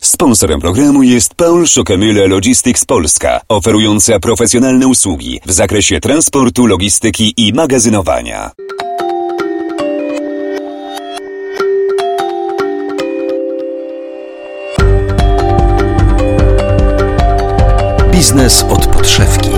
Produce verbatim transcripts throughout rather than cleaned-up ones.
Sponsorem programu jest Paul Schockemühle Logistics Polska, oferująca profesjonalne usługi w zakresie transportu, logistyki i magazynowania. Biznes od podszewki.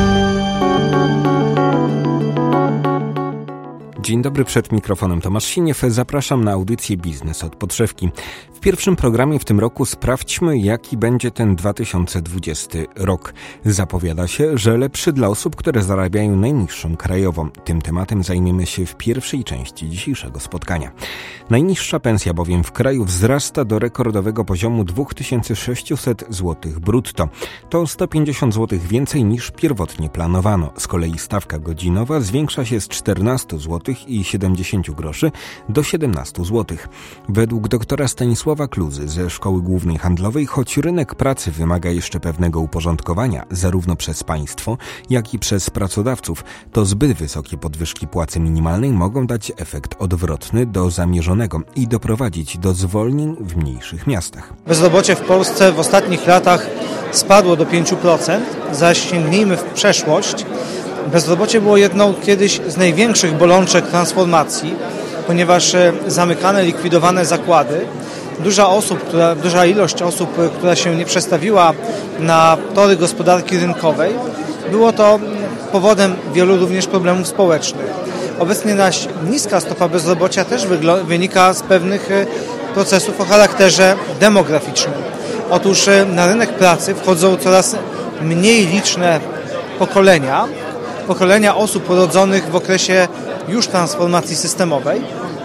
Dzień dobry, przed mikrofonem Tomasz Siniew. Zapraszam na audycję Biznes od podszewki. W pierwszym programie w tym roku sprawdźmy, jaki będzie ten dwa tysiące dwudziesty rok. Zapowiada się, że lepszy dla osób, które zarabiają najniższą krajową. Tym tematem zajmiemy się w pierwszej części dzisiejszego spotkania. Najniższa pensja bowiem w kraju wzrasta do rekordowego poziomu dwa tysiące sześćset złotych brutto. To sto pięćdziesiąt złotych więcej niż pierwotnie planowano. Z kolei stawka godzinowa zwiększa się z czternastu złotych i siedemdziesięciu groszy do siedemnastu złotych. Według doktora Stanisława Kluzy ze Szkoły Głównej Handlowej, choć rynek pracy wymaga jeszcze pewnego uporządkowania, zarówno przez państwo, jak i przez pracodawców, to zbyt wysokie podwyżki płacy minimalnej mogą dać efekt odwrotny do zamierzonego i doprowadzić do zwolnień w mniejszych miastach. Bezrobocie w Polsce w ostatnich latach spadło do pięć procent, zaś sięgnijmy w przeszłość. Bezrobocie było jedną kiedyś z największych bolączek transformacji, ponieważ zamykane, likwidowane zakłady, duża osób, która, duża ilość osób, która się nie przestawiła na tory gospodarki rynkowej, było to powodem wielu również problemów społecznych. Obecnie nasz niska stopa bezrobocia też wygl- wynika z pewnych procesów o charakterze demograficznym. Otóż na rynek pracy wchodzą coraz mniej liczne pokolenia, pokolenia osób urodzonych w okresie już transformacji systemowej,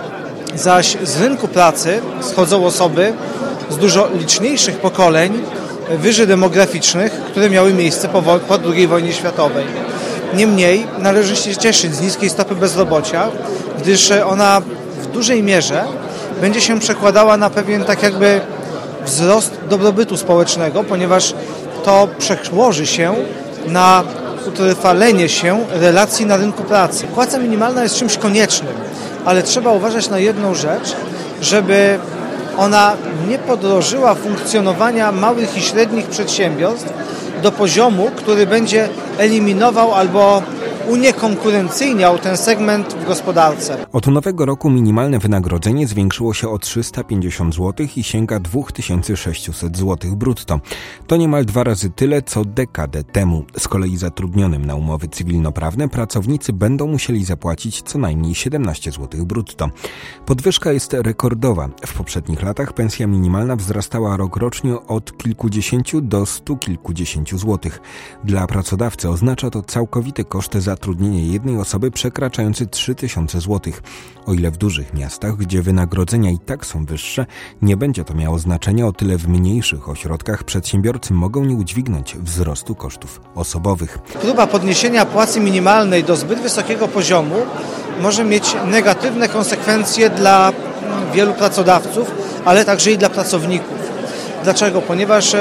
zaś z rynku pracy schodzą osoby z dużo liczniejszych pokoleń wyży demograficznych, które miały miejsce po, wo- po drugiej wojnie światowej. Niemniej należy się cieszyć z niskiej stopy bezrobocia, gdyż ona w dużej mierze będzie się przekładała na pewien tak jakby wzrost dobrobytu społecznego, ponieważ to przełoży się na utrwalenie się relacji na rynku pracy. Płaca minimalna jest czymś koniecznym, ale trzeba uważać na jedną rzecz, żeby ona nie podrożyła funkcjonowania małych i średnich przedsiębiorstw do poziomu, który będzie eliminował albo uniekonkurencyjniał ten segment w gospodarce. Od nowego roku minimalne wynagrodzenie zwiększyło się o trzysta pięćdziesiąt złotych i sięga dwa tysiące sześćset złotych brutto. To niemal dwa razy tyle, co dekadę temu. Z kolei zatrudnionym na umowy cywilnoprawne pracownicy będą musieli zapłacić co najmniej siedemnaście złotych brutto. Podwyżka jest rekordowa. W poprzednich latach pensja minimalna wzrastała rokrocznie od kilkudziesięciu do stu kilkudziesięciu złotych. Dla pracodawcy oznacza to całkowity koszt zatrudnienia jednej osoby przekraczający trzy tysiące złotych. O ile w dużych miastach, gdzie wynagrodzenia i tak są wyższe, nie będzie to miało znaczenia, o tyle w mniejszych ośrodkach przedsiębiorcy mogą nie udźwignąć wzrostu kosztów osobowych. Próba podniesienia płacy minimalnej do zbyt wysokiego poziomu może mieć negatywne konsekwencje dla wielu pracodawców, ale także i dla pracowników. Dlaczego? Ponieważ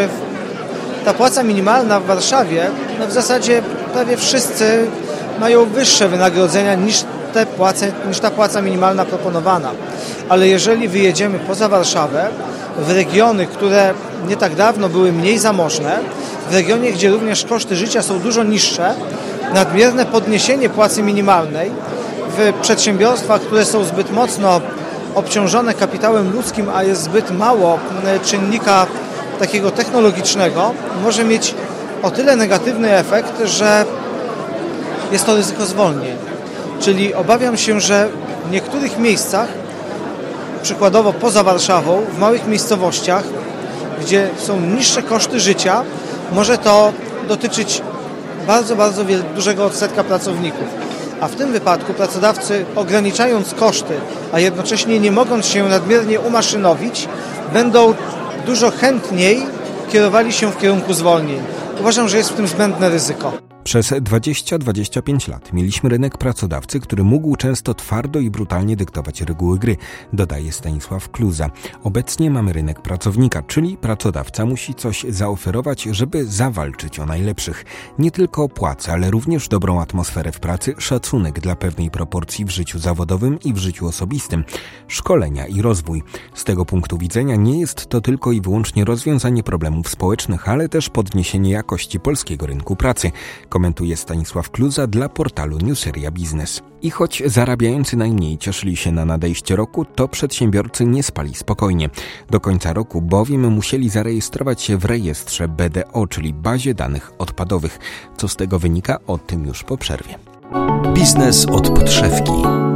ta płaca minimalna w Warszawie, no w zasadzie prawie wszyscy mają wyższe wynagrodzenia niż, te płace, niż ta płaca minimalna proponowana. Ale jeżeli wyjedziemy poza Warszawę, w regiony, które nie tak dawno były mniej zamożne, w regionie, gdzie również koszty życia są dużo niższe, nadmierne podniesienie płacy minimalnej w przedsiębiorstwach, które są zbyt mocno obciążone kapitałem ludzkim, a jest zbyt mało czynnika takiego technologicznego, może mieć o tyle negatywny efekt, że jest to ryzyko zwolnień. Czyli obawiam się, że w niektórych miejscach, przykładowo poza Warszawą, w małych miejscowościach, gdzie są niższe koszty życia, może to dotyczyć bardzo, bardzo dużego odsetka pracowników. A w tym wypadku pracodawcy, ograniczając koszty, a jednocześnie nie mogąc się nadmiernie umaszynowić, będą dużo chętniej kierowali się w kierunku zwolnień. Uważam, że jest w tym zbędne ryzyko. Przez dwadzieścia do dwudziestu pięciu lat mieliśmy rynek pracodawcy, który mógł często twardo i brutalnie dyktować reguły gry, dodaje Stanisław Kluza. Obecnie mamy rynek pracownika, czyli pracodawca musi coś zaoferować, żeby zawalczyć o najlepszych. Nie tylko płacę, ale również dobrą atmosferę w pracy, szacunek dla pewnej proporcji w życiu zawodowym i w życiu osobistym, szkolenia i rozwój. Z tego punktu widzenia nie jest to tylko i wyłącznie rozwiązanie problemów społecznych, ale też podniesienie jakości polskiego rynku pracy, komentuje Stanisław Kluza dla portalu Newseria Biznes. I choć zarabiający najmniej cieszyli się na nadejście roku, to przedsiębiorcy nie spali spokojnie. Do końca roku bowiem musieli zarejestrować się w rejestrze B D O, czyli bazie danych odpadowych. Co z tego wynika? O tym już po przerwie. Biznes od podszewki.